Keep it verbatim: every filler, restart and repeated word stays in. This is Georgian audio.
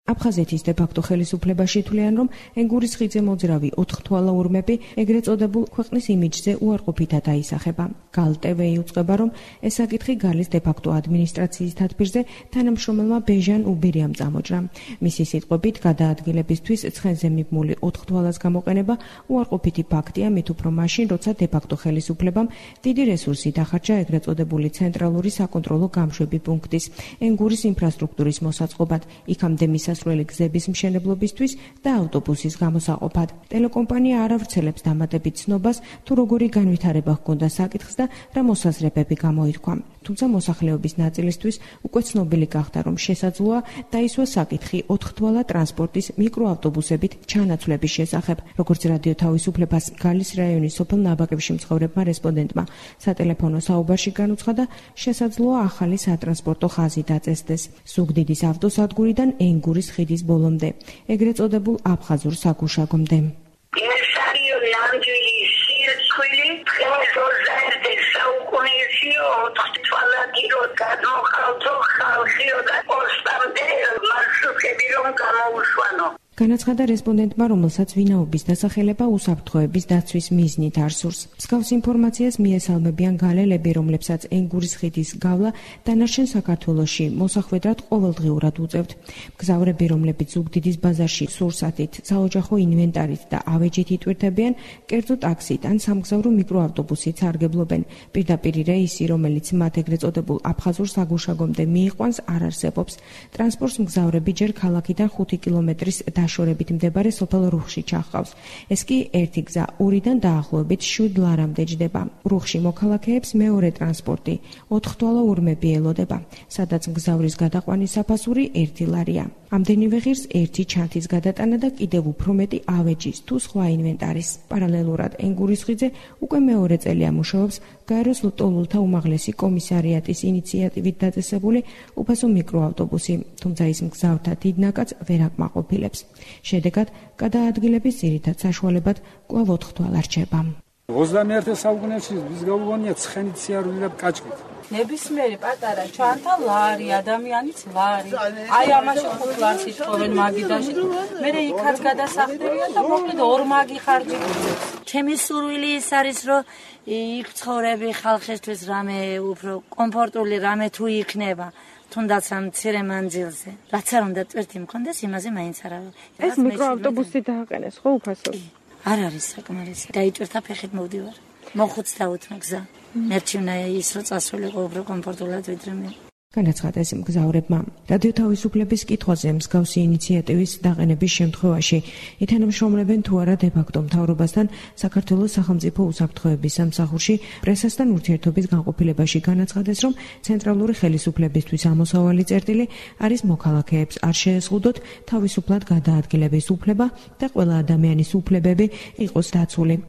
აფხაზეთის დე-ფაქტო ხელისუფლებაში თვლიან, რომ ენგურის ხიდზე მოძრავი ოთხთვალა ურმები ეგრეთ წოდებულ ქვეყნის იმიჯზე უარყოფითად აისახება. გალ ტე ვე იუწყება, რომ ეს საკითხი გალის დე-ფაქტო ადმინისტრაციის თათბირზე თანამშრომელმა ბეჟან უბირიამ წამოჭრა. მისი სიტყვებით, გადაადგილებისთვის ცხენზე მიბმული ოთხთვალას გამოყენება უარყოფითი ფაქტია, მით უფრო მაშინ, როცა დე-ფაქტო ხელისუფლებამ დიდი რესურსი დახარჯა ეგრეთ წოდებული ცენტრალური საკონტროლო გამშვები პუნქტის, ენგურის ინფრასტრუქტურის მოსაწყობად, იქამდე მისასვლელი გზების მშენებლობისთვის და ავტობუსის გამოსაყოფად. ტელეკომპანია არ ავრცელებს დამატებით ცნობას, თუ როგორი განვითარება ჰქონდა საკითხს და რა მოსაზრებები გამოითქვა. თუმცა მოსახლეობის ნაწილისთვის უკვე ცნობილი გახდა, რომ შესაძლოა დაისვა საკითხი ოთხთვალა ტრანსპორტის მიკროავტობუსებით ჩანაცვლების შესახებ, როგორც რადიო თავისუფლებას გალის რაიონის სოფელ ნაბაკებში მცხოვრებმა რესპონდენტმა სატელეფონო საუბარში განუცხადა, შესაძლოა ახალი სატრანსპორტო ხაზი დაწესდეს ზუგდიდის ავტოსადგურიდან ენგურის ხიდის ბოლომდე, ეგრეთ წოდებულ აფხაზურ საგუშაგომდე. განაცხადა რესპონდენტმა, რომელსაც ვინაობის დასახელება უსაფრთხოების დაცვის მიზნით არ სურს. მსგავს ინფორმაციას მიესალმებიან გალელები, რომლებსაც ენგურის ხიდის გავლა დანარჩენ საქართველოში მოსახვედრად ყოველდღიურად უწევთ. მგზავრები, რომლებიც ზუგდიდის ბაზარში სურსათით, საოჯახო ინვენტარით და ავეჯით იტვირთებიან, კერძო ტაქსით ან სამგზავრო მიკროავტობუსით სარგებლობენ. პირდაპირ რეისი, რომელიც მათ ეგრეთ წოდებულ აფხაზურ საგუშაგომდე მიიყვანს, არ არსებობს. ტრანსპორტს მგზავრები ჯერ ქალაქიდან ხუთი კილომეტრის შორებით მდებარე სოფელ რუხში ჩახყავს. ეს კი ერთი გზა ორიდან დაახლოებით შვიდ ლარამდე ჯდება. რუხში მოქალაქეებს მეორე ტრანსპორტი ოთხთვალა ურმები ელოდება, სადაც მგზავრის გადაყვანის საფასური ერთი ლარია. ამდენივე ღირს ერთი ჩანთის გადატანა და კიდევ უფრო მეტი ავეჯის თუ სხვა ინვენტარის. პარალელურად ენგურის ხიდზე უკვე მეორე წელია მუშაობს გაეროს ლტოლულთა უმაღლესი კომისარიატის ინიციატივით დაწესებული უფასო მიკროავტობუსი, თუმცა ის მგზავრთა დიდ ნაკადს ვერ აკმაყოფილებს. შედეგად, გადაადგილების ძირითად საშუალებად კვლავ ოთხთვალა რჩება. ოცდამეერთე საუკუნეში ის გაუგონია ცხენით სიარული და კაჭკით. ნებისმიერი პატარა ჩანთა ლარი, ადამიანის ლარი. აი ამაში ხუთ ლარს ითხოვენ მაგიდაში. მერე იქაც გადასახდებიან და მოკლედ ორ მაგი ხარჯი გუძებს. ჩემი სურვილი ის არის, რომ იქ ცხოვრები ხალხისთვის რამე უფრო კომფორტული რამე თუ იქნება. თუნდაც ამ მცირე მანძილზე. რაც არ უნდა ტვირთი მქონდეს, იმაზე მაინც არა. ეს მიკროავტობუსი დააყენეს ხო უფასოდ? არ არის საკმარისი. დაიჭირთა ფეხით მოვდივარ. მოხუცდაუთმე გზა. მერჩივნა ის რო წასულიყო უფრო კომფორტულად ვიდრე მე. განაცხადა ეს მგზავრებმა. რადიო თავისუფლების კითხვაზე მსგავსი ინიციატივის დაყენების შემთხვევაში ითანამშრომლებენ თუ არა დე-ფაქტო მთავრობასთან საქართველოს სახელმწიფო უსაფრთხოების სამსახურში პრესასთან ურთიერთობის განყოფილებაში განაცხადეს, რომ ცენტრალური ხელისუფლებისთვის ამოსავალი წერტილი არის მოქალაქეებს არ შეეზღუდოთ თავისუფლად გადაადგილების უფლება და ყველა ადამიანის უფლებები იყოს დაცული.